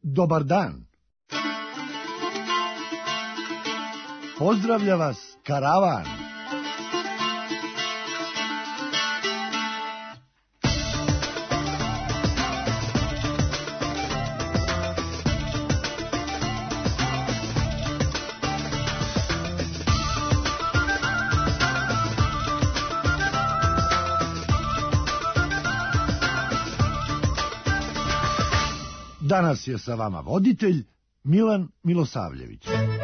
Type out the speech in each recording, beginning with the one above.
Dobar dan. Pozdravlja vas karavan. Danas je sa vama voditelj Milan Milosavljević.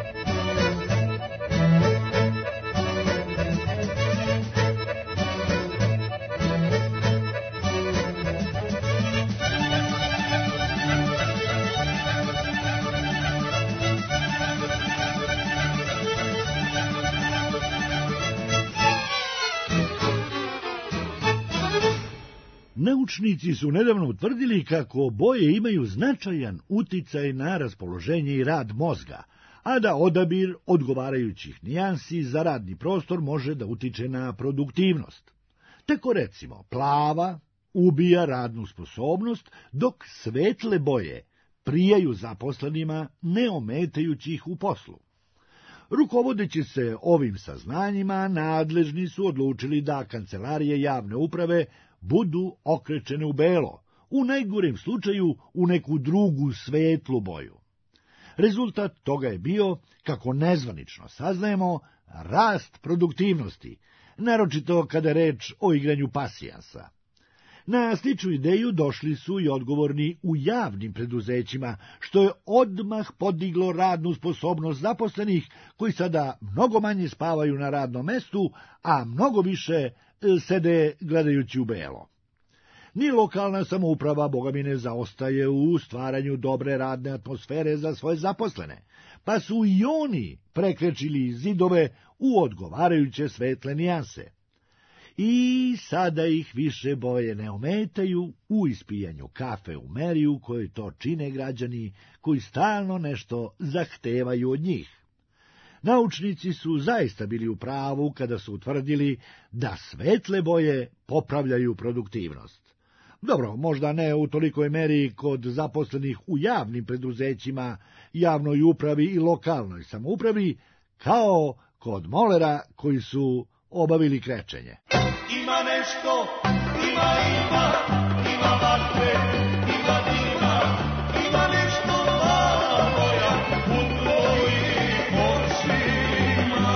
Naučnici su nedavno utvrdili kako boje imaju značajan uticaj na raspoloženje i rad mozga, a da odabir odgovarajućih nijansi za radni prostor može da utiče na produktivnost. Tako recimo, plava ubija radnu sposobnost, dok svetle boje prijaju zaposlenima ne ometajući ih u poslu. Rukovodeći se ovim saznanjima, nadležni su odlučili da kancelarije javne uprave budu okrečene u belo, u najgorem slučaju u neku drugu svetlu boju. Rezultat toga je bio, kako nezvanično saznajemo, rast produktivnosti, naročito kada je reč o igranju pasijansa. Na sličnu ideju došli su i odgovorni u javnim preduzećima, što je odmah podiglo radnu sposobnost zaposlenih, koji sada mnogo manje spavaju na radnom mestu, a mnogo više sede gledajući u belo. Ni lokalna samouprava, bogami, ne zaostaje u stvaranju dobre radne atmosfere za svoje zaposlene, pa su i oni prekrečili zidove u odgovarajuće svetle nijanse. I sada ih više boje ne ometaju u ispijanju kafe u meri u kojoj to čine građani koji stalno nešto zahtevaju od njih. Naučnici su zaista bili u pravu kada su utvrdili da svetle boje popravljaju produktivnost. Dobro, možda ne u tolikoj meri kod zaposlenih u javnim preduzećima, javnoj upravi i lokalnoj samoupravi, kao kod molera koji su obavili krečenje. Ima nešto, ima vatre, ima dima, ima nešto moja u tvojim očima.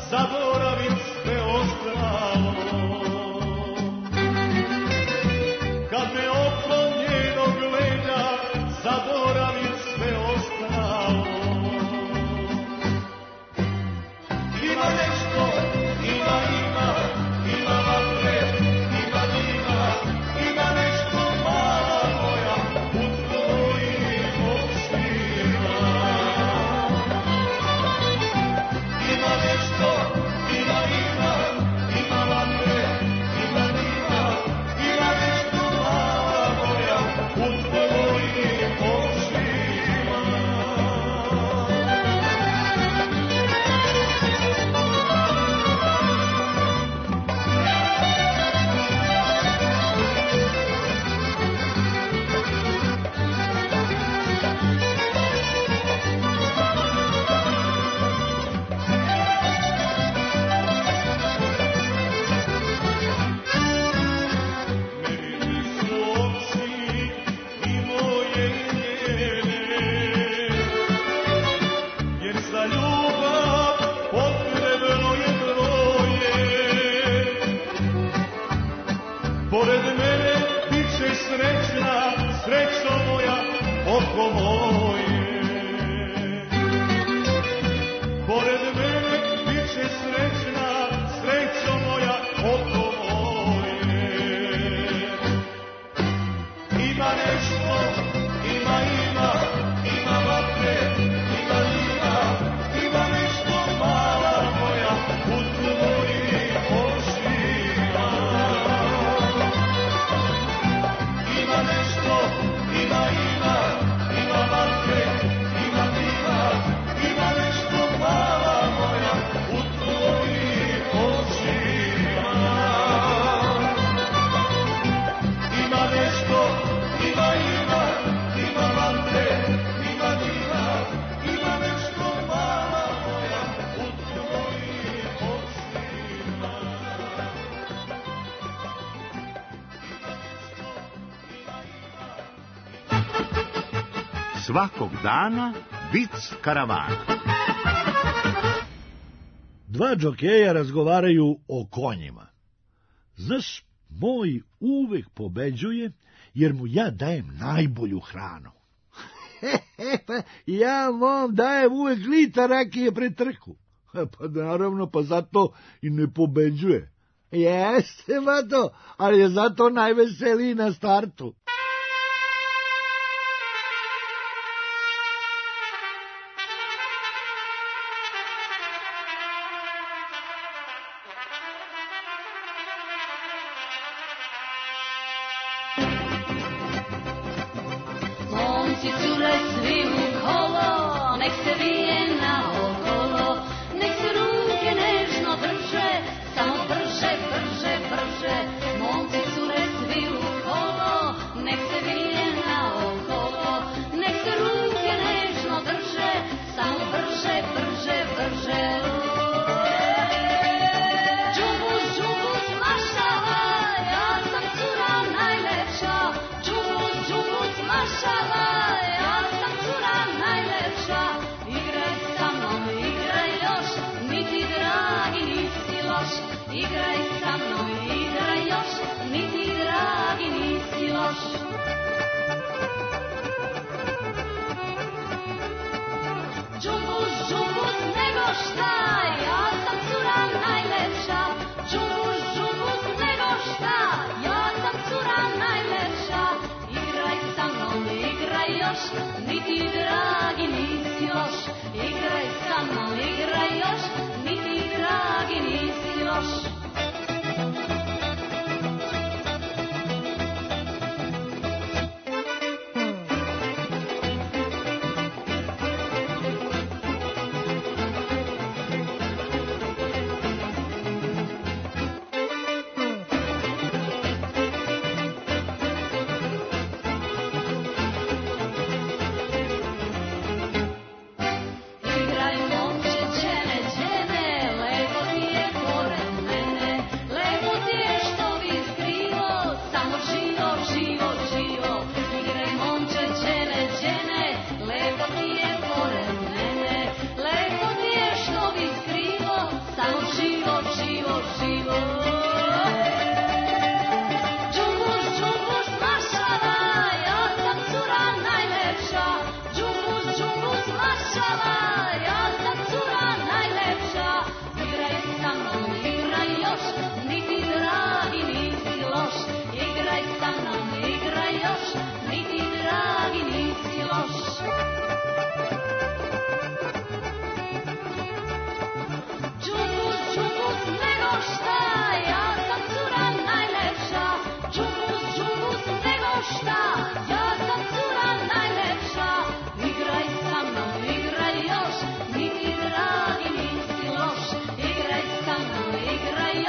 zaboravim sve ostalo. Kad me oko njenog gleda, zaboravim sve ostalo. Ima nešto, ima vatre, ima dima, ima nešto mala moja u tvojim očima. Ima nešto, ima vatre, ima dima, ima nešto mala moja u tvojim očima. Pored mene bit će srećna, srećo moja, oko moje. Pored mene bit će srećna, srećo moja, oko moje. Ima nešto, ima vatre, ima dima, ima nešto mala moja u tvojim očima. Ima nešto, ima vatre, ima dima, ima nešto mala moja u tvojim očima. Ima nešto, ima vatre, ima dima, ima nešto mala moja u tvojim očima. Svakog dana vic karavana. Dva džokeja razgovaraju o konjima. Znaš, moj uvek pobeđuje, jer mu ja dajem najbolju hranu. Pa ja mom dajem uvek litar rakije pred trku. Pa naravno, pa zato i ne pobeđuje. Jeste, mato, ali je zato najveseliji na startu. Momci, cure, svi u kolo, nek se vije naokolo, nek se ruke nežno drže, samo brže, brže, brže. Momci, cure, svi u kolo, nek se vije naokolo, nek se ruke nežno drže, samo brže, brže, brže. Džumbus, džumbus, mašala, ja sam cura najlepša. Džumbus, džumbus, mašala, ja sam cura najlepša. Igraj sa mnom, igraj još, niti dragi nisi loš. Igraj sa mnom, igraj još, niti dragi nisi loš. Džumbus, džumbus, nego šta, ja sam cura najlepša. Džumbus, džumbus, nego šta, ja sam cura najlepša. Igraj sa mnom, igraj još, niti dragi nisi loš. Igraj sa mnom, igraj još, niti dragi nisi loš. Igraj momci,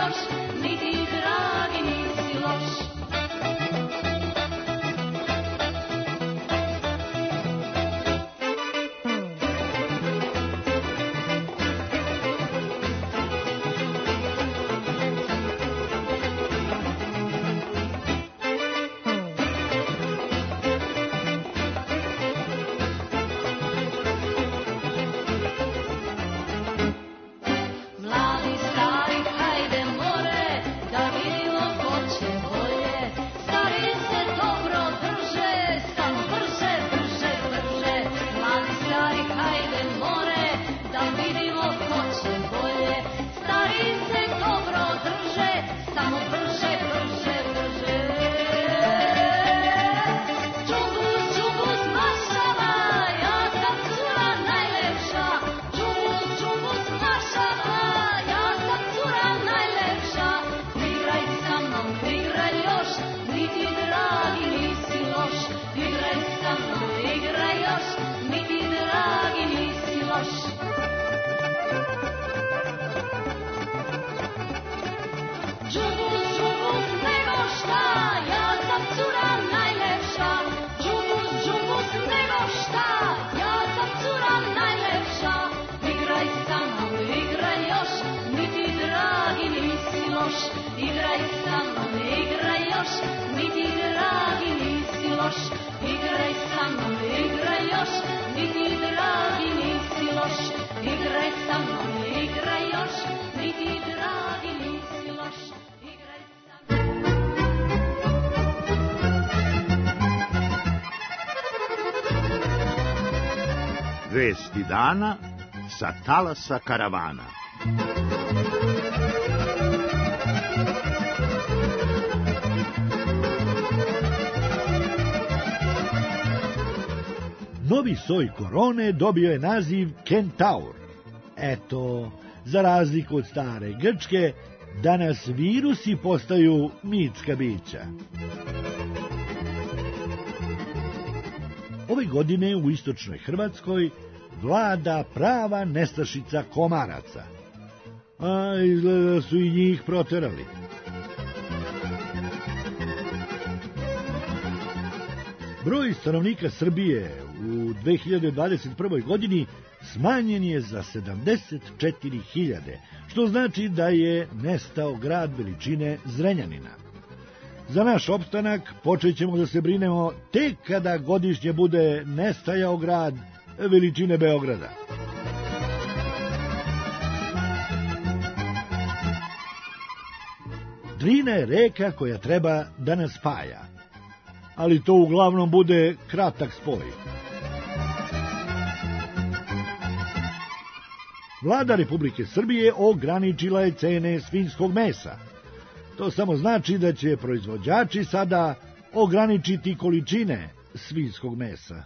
još, niti dragi nisi loš. Igraj sa mnom, igraj još, niti dragi nisi loš. Igraj sa mnom, igraj još, niti dragi nisi loš. Igraj sa mnom, igraj još, niti dragi nisi loš. Igraj sa mnom. Vesti dana sa talasa karavana. Novi soj korone dobio je naziv Kentaur. Eto, za razliku od stare Grčke, danas virusi postaju mitska bića. Ove godine u istočnoj Hrvatskoj vlada prava nestašica komaraca. A izgleda su i njih proterali. Broj stanovnika Srbije u 2021. godini smanjen je za 74.000, što znači da je nestao grad veličine Zrenjanina. Za naš opstanak počet ćemo da se brinemo tek kada godišnje bude nestajao grad veličine Beograda. Drina je reka koja treba da nas spaja, ali to uglavnom bude kratak spoj. Vlada Republike Srbije ograničila je cene svinjskog mesa. To samo znači da će proizvođači sada ograničiti količine svinjskog mesa.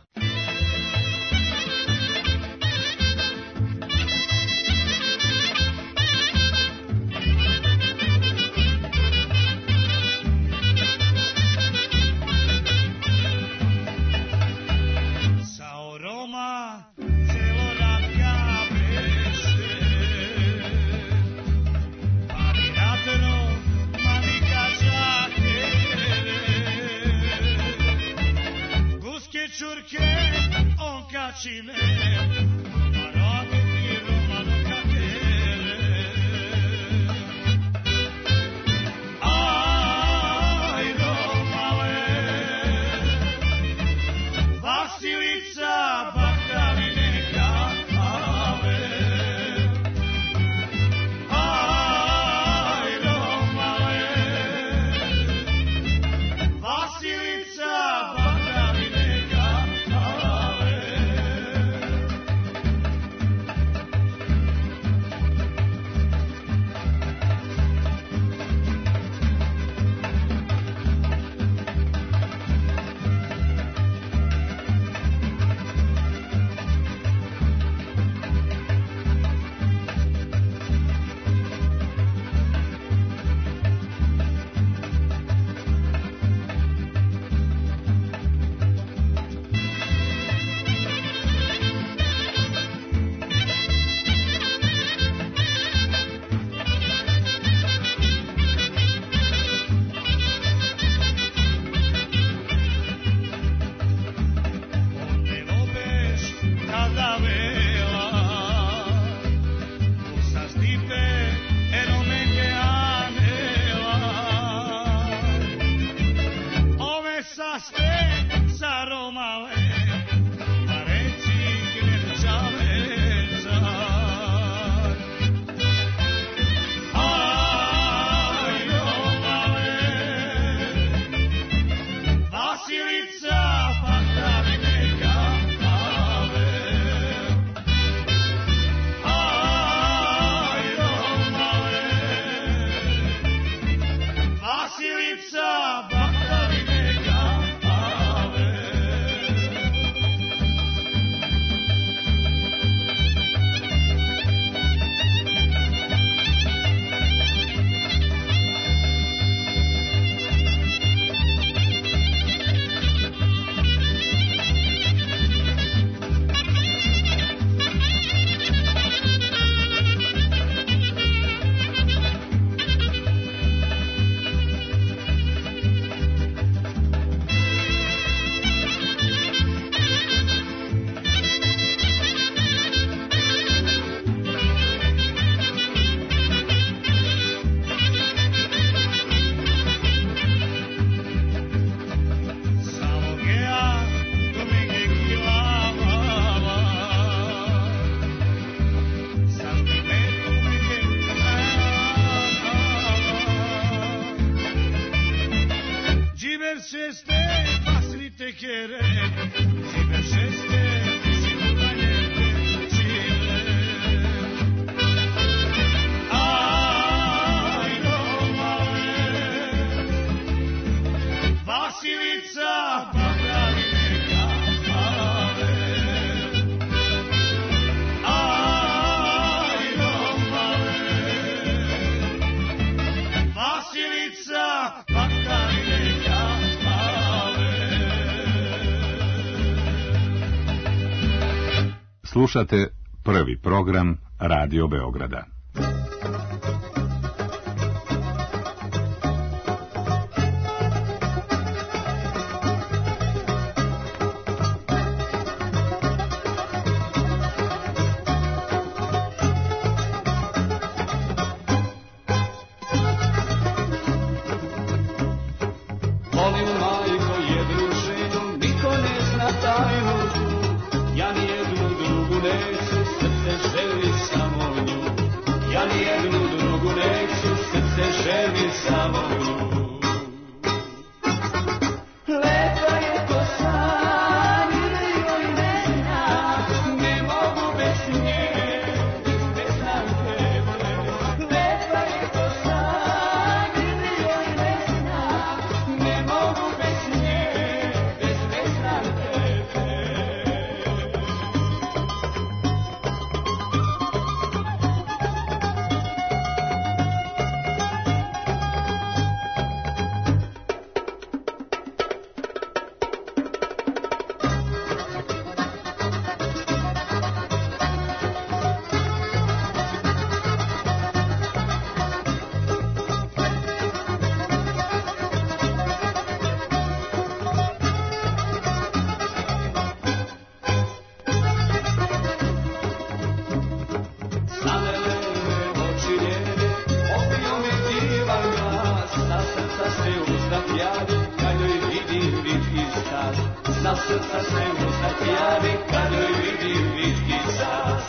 šeste, pasnite kere, ziber šeste, silotanjete, čile. Ajdo male, Vasilica, popravi neka male. Ajdo male, Vasilica, popravi neka male. Slušate prvi program Radio Beograda. Volim majko jednu ženu, niko ne zna tajnu tu. Ja nijednu drugu neću, srce želi samo nju. Ja nijednu drugu neću, srce želi samo nju. Lepa je kosa, joj ne znam, ne mogu bez nje, ne znam tebe. Lepa je kosa, joj ne znam, ne mogu bez nje, ne znam tebe. Na srca se uznak javi kad joj vidim vitki sas.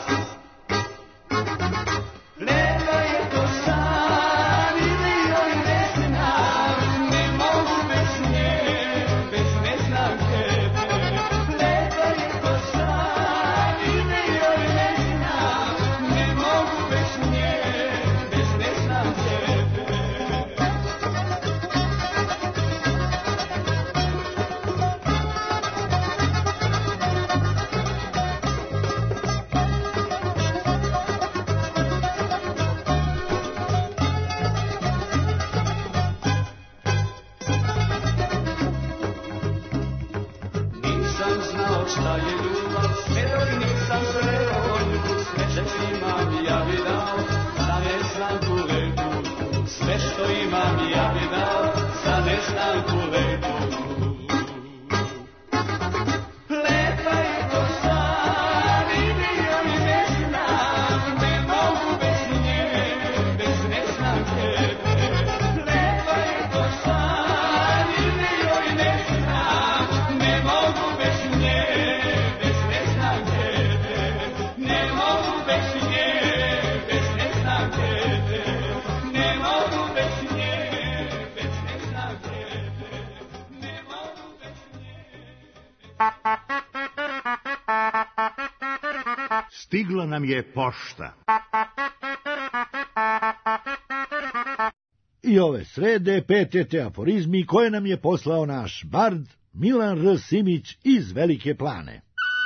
Lepa je kosa, vidi joj ne znam, ne mogu bez nje, ne znam tebe. Lepa je kosa, vidi joj ne znam, ne mogu bez nje, ne znam tebe. Nisam znao šta je ljubav, sve dok nisam sreo nju. Sve što imam ja bi dao, za neznanku lepu. Sve što imam ja bi dao, za neznanku lepu. Lepa je kosa, vidi joj ne znam, ne mogu bez nje, ne znam tebe. Lepa je kosa, vidi joj ne znam, ne mogu bez nje, ne znam tebe. Ne mogu bez nje, ne znam tebe. Ne mogu bez nje, ne znam tebe. Ne mogu bez nje. Stigla nam je pošta. I ove srede PTT aforizmi koje nam je poslao naš bard Milan R. Simić iz Velike Plane.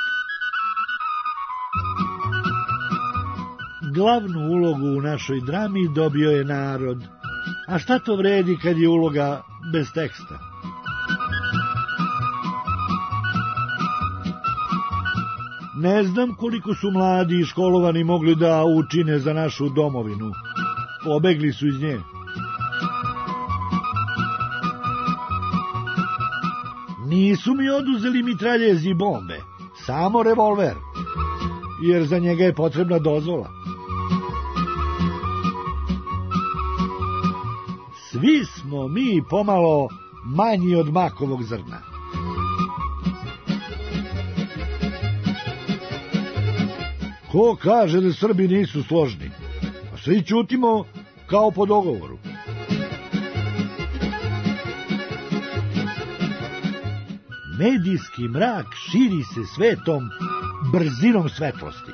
Glavnu ulogu u našoj drami dobio je narod. A šta to vredi kad je uloga bez teksta? Ne znam koliko su mladi i školovani mogli da učine za našu domovinu. Pobegli su iz nje. Nisu mi oduzeli mitraljez i bombe, samo revolver, jer za njega je potrebna dozvola. Svi smo mi pomalo manji od makovog zrna. Ko kaže da Srbi nisu složni? A svi ćutimo kao po dogovoru. medijski mrak širi se svetom brzinom svetlosti.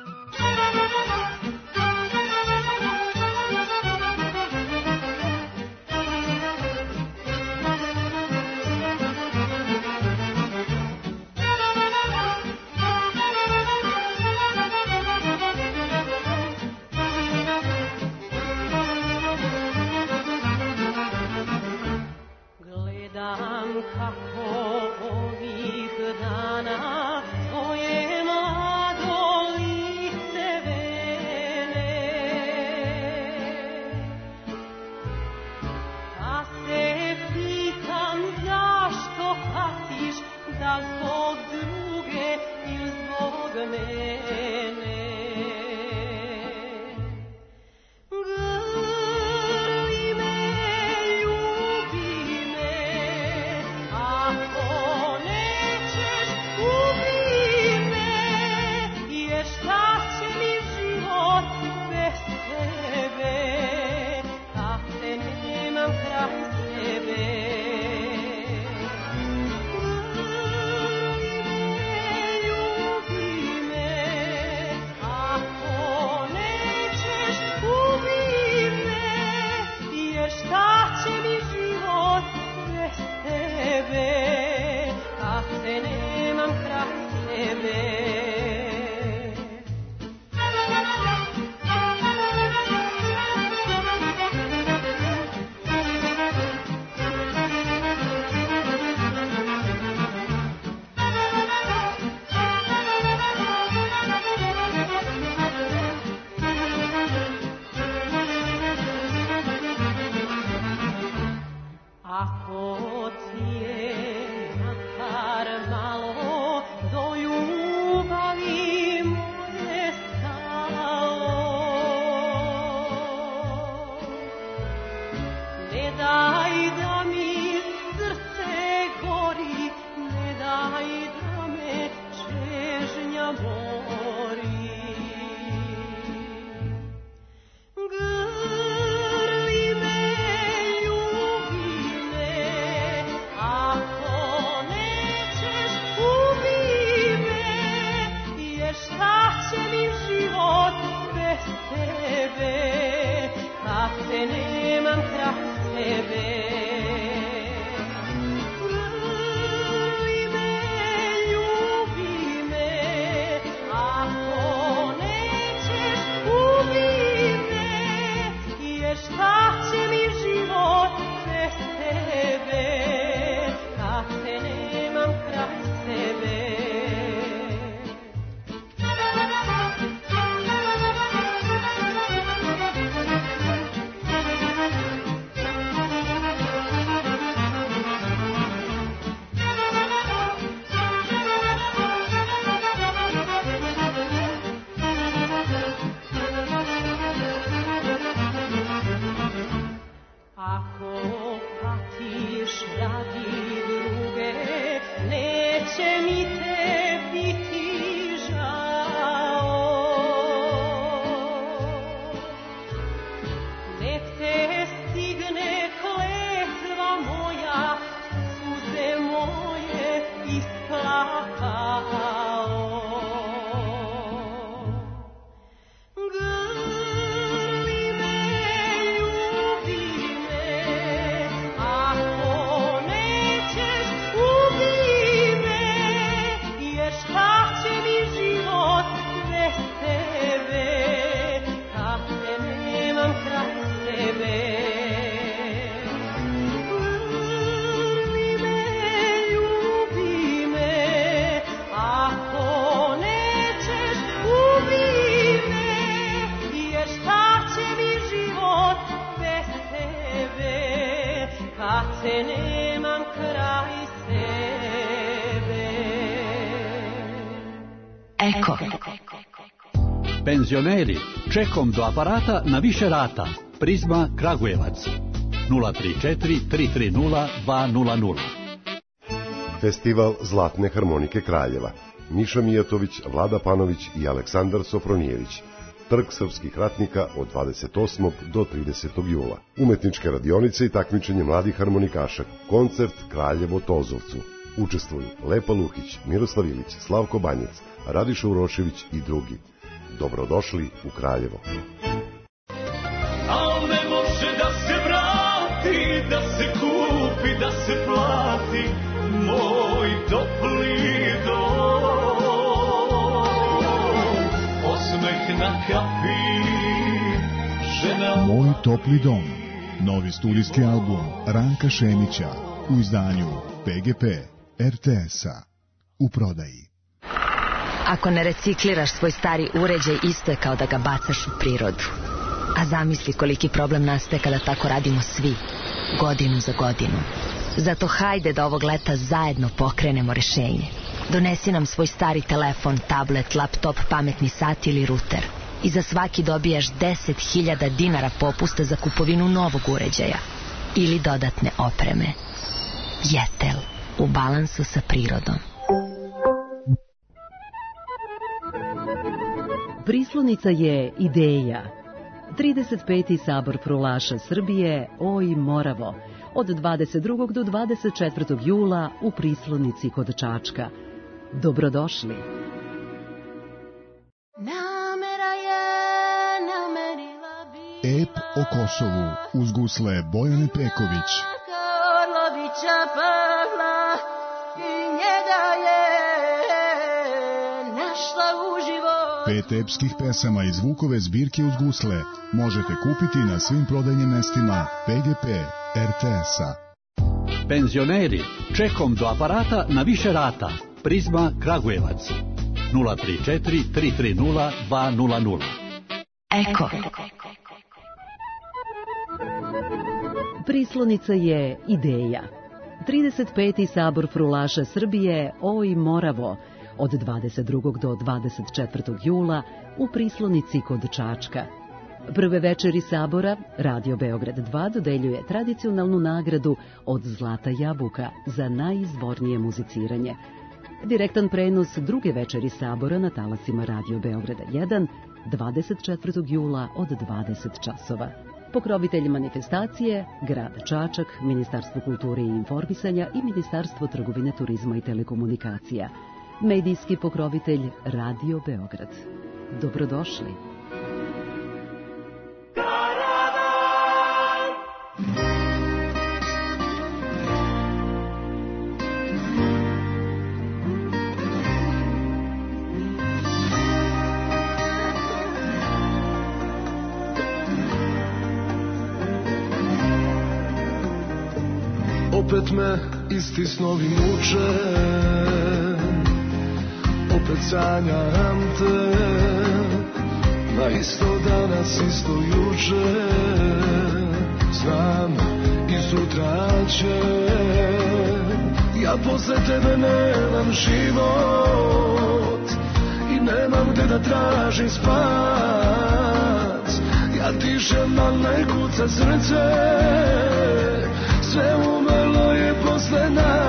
Eko. Penzioneri, čekom do aparata na više rata. Prizma Kragujevac 034 330 200. Festival Zlatne harmonike Kraljeva. Miša Mijatović, Vlada Panović i Aleksandar Sofronijević. Trg srpskih ratnika od 28. do 30. jula. Umetničke radionice i takmičenje mladih harmonikaša. Koncert Kraljevo Tozovcu. Učestvuju Lepa Lukić, Miroslav Ilić, Slavko Banjac, Radiša Urošević i drugi. Dobrodošli u Kraljevo. Al ne može da se vrati, da se kupi, da se plati moj topli dom. Osmeh na kapi, žena... Moj topli dom, novi studijski album Ranka Šemića u izdanju PGP RTS-a u prodaji. Ako ne recikliraš svoj stari uređaj, isto je kao da ga bacaš u prirodu. A zamisli koliki problem nastaje kada tako radimo svi, godinu za godinu. Zato hajde da ovog leta zajedno pokrenemo rešenje. Donesi nam svoj stari telefon, tablet, laptop, pametni sat ili ruter. I za svaki dobijaš 10.000 dinara popusta za kupovinu novog uređaja ili dodatne opreme. Jetel, u balansu sa prirodom. Prislonica je ideja. 35. sabor Prulaša Srbije, Oj Moravo, od 22. do 24. jula u Prislonici kod Čačka. Dobrodošli. Ep o Kosovu uz gusle Bojane Peković. Pet epskih pesama iz Vukove zbirke uz gusle možete kupiti na svim prodajnim mestima PGP RTS-a. Penzioneri, čekom do aparata na više rata. Prizma Kragujevac 034 330 200. Eko. Prislonica je ideja. 35. sabor Frulaša Srbije, Oj Moravo, od 22. do 24. jula u Prislonici kod Čačka. Prve večeri sabora Radio Beograd 2 dodeljuje tradicionalnu nagradu od Zlata jabuka za najizvornije muziciranje. Direktan prenos druge večeri sabora na talasima Radio Beograda 1 24. jula od 20 časova. Pokrovitelj manifestacije Grad Čačak, Ministarstvo kulture i informisanja i Ministarstvo trgovine, turizma i telekomunikacija. Medijski pokrovitelj Radio Beograd. Dobrodošli. Opet me isti snovi muče, opet sanjam te, na isto danas, isto juče. Znam i sutra će, ja posle tebe nemam život i nemam gde da tražim spas. Ja dišem, al ne kuca srce, sve umrlo je posle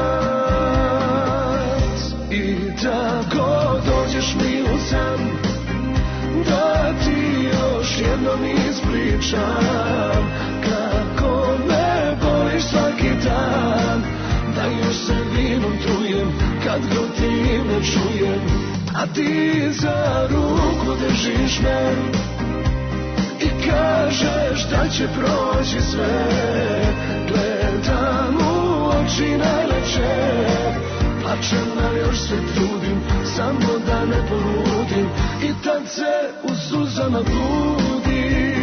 nas. I tako dođeš mi u san, da ti još jednom ispričam kako me boliš svaki dan, da još se vinom trujem kad god ti ne čujem, a ti za ruku držiš me i kažeš da će proći sve. Gledam u oči najlepše, plačem, ali još se trudim, samo da ne poludim, i tad se u suzama budim.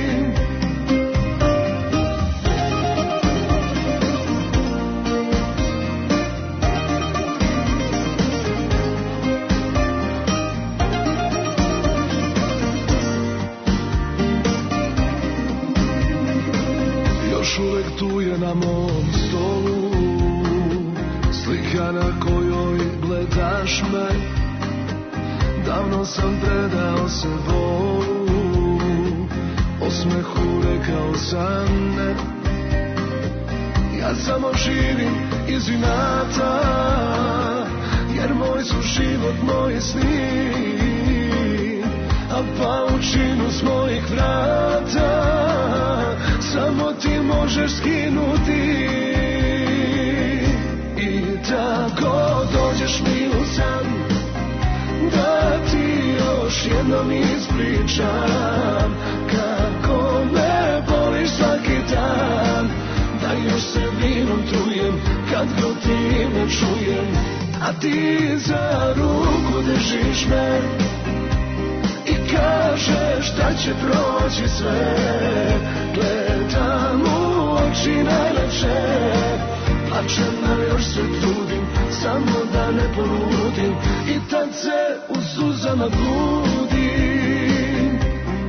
Još uvek tu je na mom stolu slika na kojoj gledaš me. Davno sam predao se volu, osmehu rekao sam ne. Ja samo živim iz inata, jer moj su život, moji sni, a paučinu s mojih vrata samo ti možeš skinuti. I tako jednom ispričam kako me boliš svaki dan, da još se vinom trujem kad god ti me čujem, a ti za ruku držiš me i kažeš da će proći sve. Gledam u oči najlepše, plačem, ali još se trudim, samo da ne poludim, i tad se u suzama budim.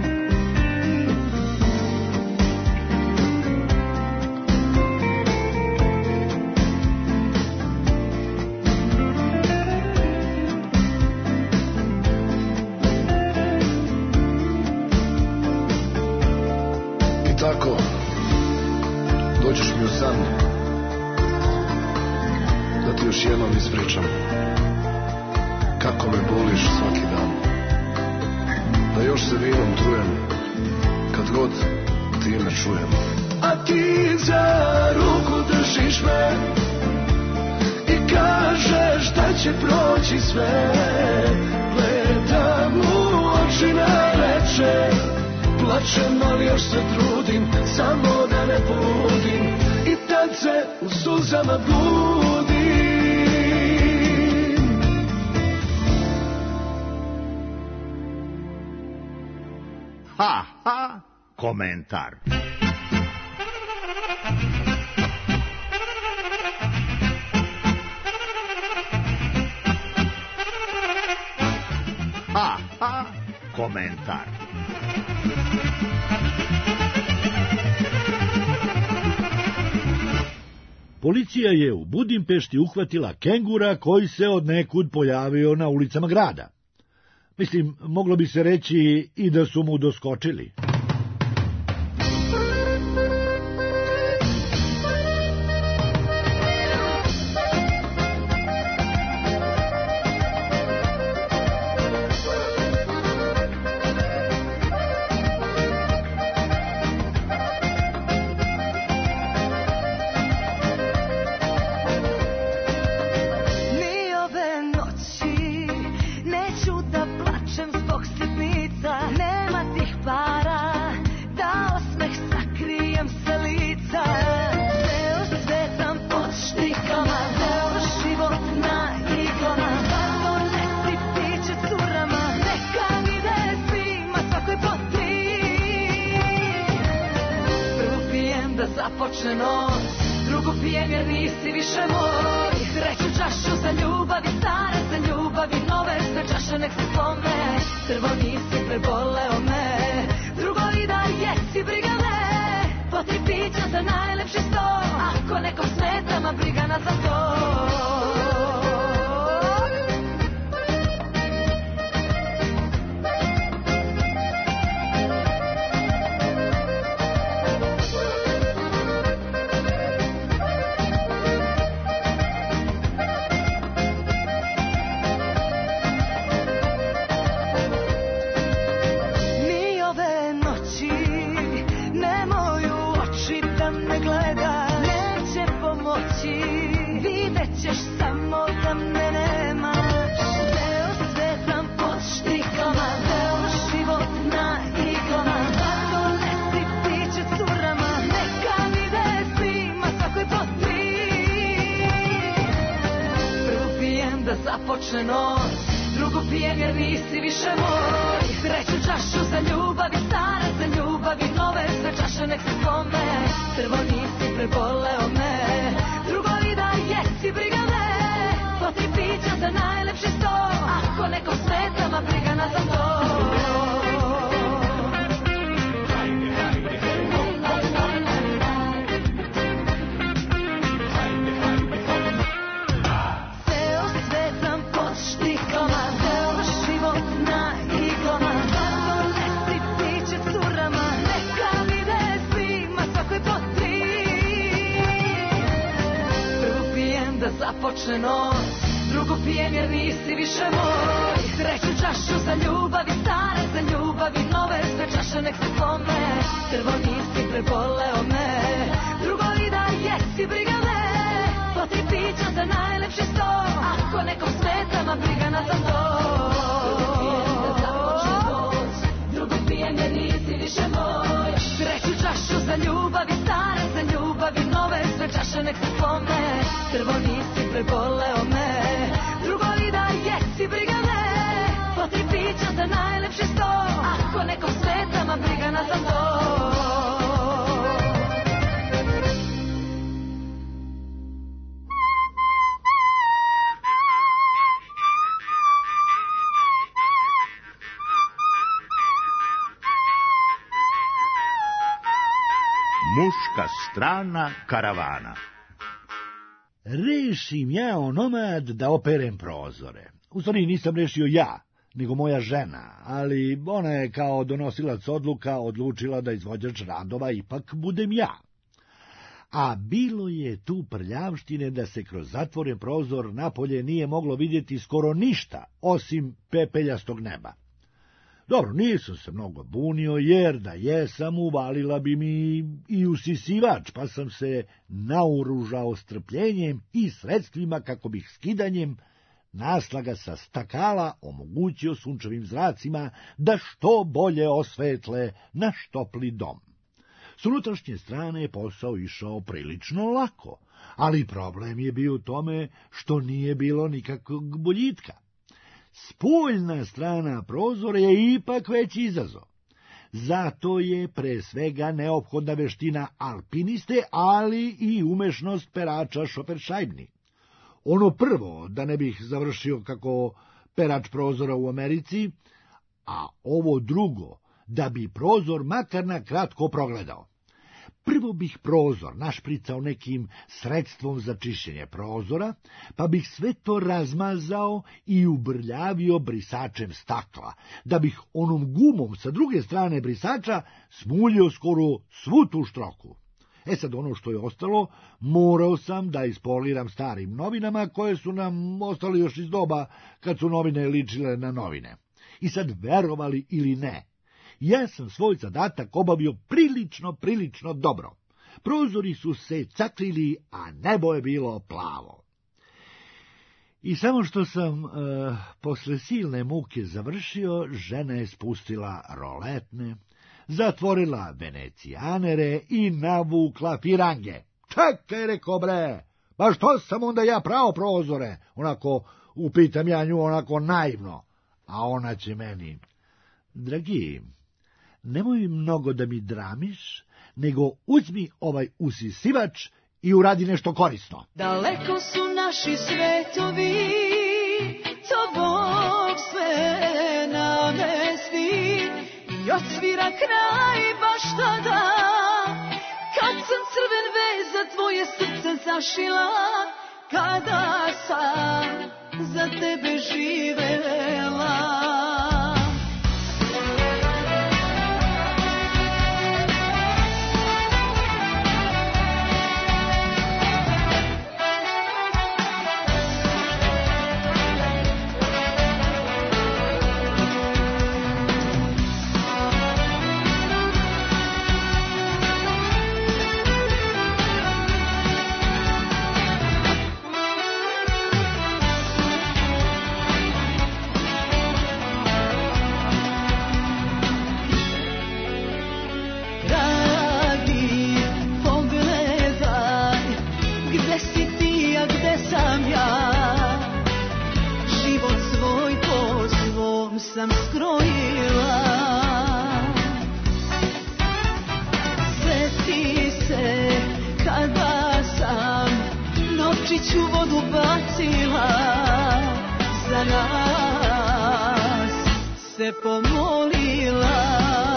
I tako dođeš mi u san, da ti još jednom ispričam kako me boliš svaki dan, da još se vinom trujem kad god ti me čujem, a ti za ruku držiš me i kažeš da će proći sve. Gledam u oči najlepše, plačem, ali još se trudim, samo da ne poludim, i tad se u suzama budim. Ha, ha, komentar. Ha, ha, komentar. Policija je u Budimpešti uhvatila kengura koji se od nekud pojavio na ulicama grada. Mislim, moglo bi se reći i da su mu doskočili. Započne noć, drugu pijem jer nisi više moj. Treću čašu za ljubavi stare, za ljubavi nove, sve čaše nek se slome. Prvo nisi preboleo me, drugo i da jesi briga me. Po tri pića za najlepši sto, ako nekom smeta, ma briga nas za to. Započne noć, drugu pijem jer nisi više moj. Treću čašu za ljubavi stare, za ljubavi nove, sve čaše nek se slome. Prvo nisi preboleo me, drugo i da jesi briga me. Po tri pića za najlepši sto, ako nekom smeta, ma briga nas za to. Započne noć, drugu pijem jer nisi više moj. Treću čašu za ljubavi stare, za ljubavi nove, sve čaše nek se slome. Prvo nisi preboleo me, drugo i da jesi briga me. Po tri pića za najlepši sto, ako nekom smeta, ma briga nas za to. ljubavi stare, za ljubavi nove, sve čaše nek se slome. Prvo nisi preboleo me, drugo i da jesi briga me. Po 3 pića za najlepši sto, ako nekom sveta ma briga nas za to. Muška strana karavana. Rešim ja onomad da operem prozore. U stvari nisam rešio ja, nego moja žena, ali ona je kao donosilac odluka odlučila da izvođač radova ipak budem ja. A bilo je tu prljavštine da se kroz zatvoren prozor napolje nije moglo vidjeti skoro ništa, osim pepeljastog neba. Dobro, nisam se mnogo bunio, jer da jesam uvalila bi mi i usisivač, pa sam se naoružao strpljenjem i sredstvima kako bih skidanjem naslaga sa stakala omogućio sunčevim zracima da što bolje osvetle naš topli dom. S unutrašnje strane je posao išao prilično lako, ali problem je bio u tome što nije bilo nikakvog boljitka. Spoljna strana prozora je ipak veći izazov. Zato je pre svega neophodna veština alpiniste, ali i umešnost perača šoferšajbni. Ono prvo, da ne bih završio kako perač prozora u Americi, a ovo drugo, da bi prozor makar na kratko progledao. Prvo bih prozor našpricao nekim sredstvom za čišćenje prozora, pa bih sve to razmazao i ubrljavio brisačem stakla, da bih onom gumom sa druge strane brisača smuljio skoro svu tu štroku. Sad ono što je ostalo, morao sam da ispoliram starim novinama koje su nam ostali još iz doba kad su novine ličile na novine. I sad, verovali ili ne, ja sam svoj zadatak obavio prilično dobro. Prozori su se caklili, a nebo je bilo plavo. I samo što sam posle silne muke završio, žena je spustila roletne, zatvorila venecijanere i navukla firange. Čekaj, reko bre, ba što sam onda ja prao prozore? Onako, upitam ja nju onako naivno, a ona će meni: dragi, nemoj mnogo da mi dramiš, nego uzmi ovaj usisivač i uradi nešto korisno. Daleko su naši svetovi, to Bog sve namesti, i odsvira kraj baš tada, kad sam crven vez za tvoje srce zašila, kada sam za tebe živela. Sam skrojila, sjeti se kada sam novčić u vodu bacila, za nas se pomolila.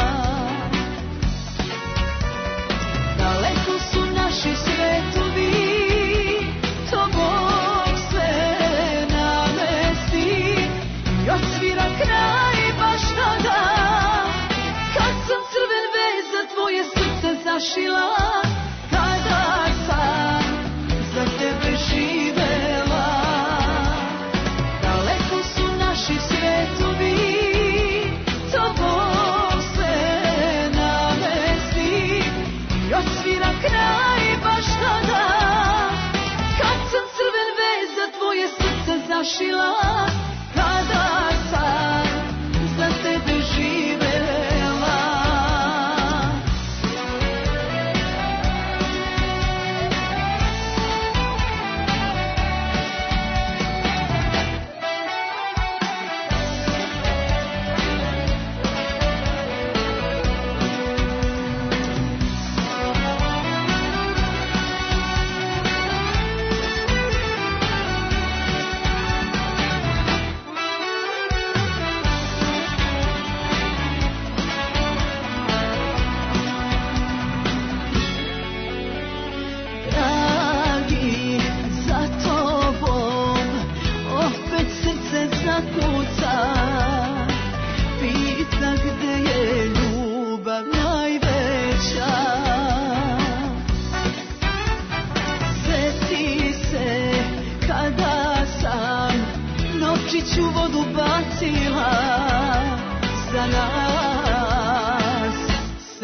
Daleko su naši svetovi, to Bog sve namesti, i odsvira kraj baš tada, kad sam crven vez za tvoje srce zašila, kada sam za tebe živela. Daleko su naši svetovi, to Bog sve namesti, i odsvira kraj baš tada, kad sam crven vez za tvoje srce zašila, kada sam za tebe živela.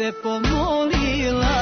te pomolila.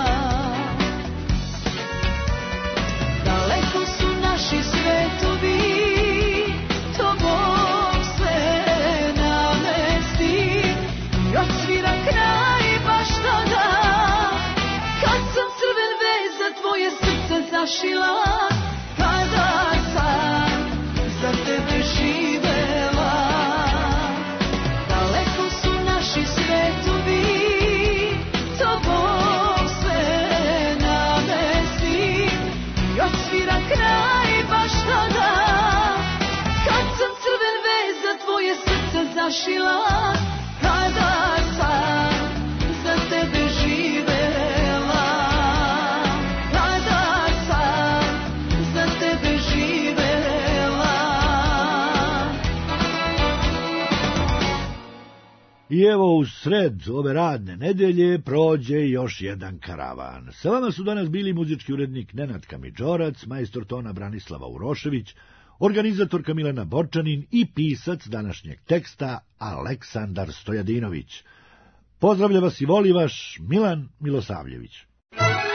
Daleko su naši svetovi, to Bog sve namesti, i odsvira kraj baš tada, kad sam crven vez za tvoje srce zašila, kada sam za tebe živela. Daleko su naši svetovi, to Bog sve namesti, i odsvira kraj baš tada, kad sam crven vez za tvoje srce zašila, kada sam za tebe živela, kada sam za tebe živela. I evo u sred ove radne nedelje prođe još jedan karavan. Sa vama su danas bili muzički urednik Nenad Kamidžorac, majstor tona Branislava Urošević, organizatorka Milena Borčanin i pisac današnjeg teksta Aleksandar Stojadinović. Pozdravlja vas i voli vaš Milan Milosavljević.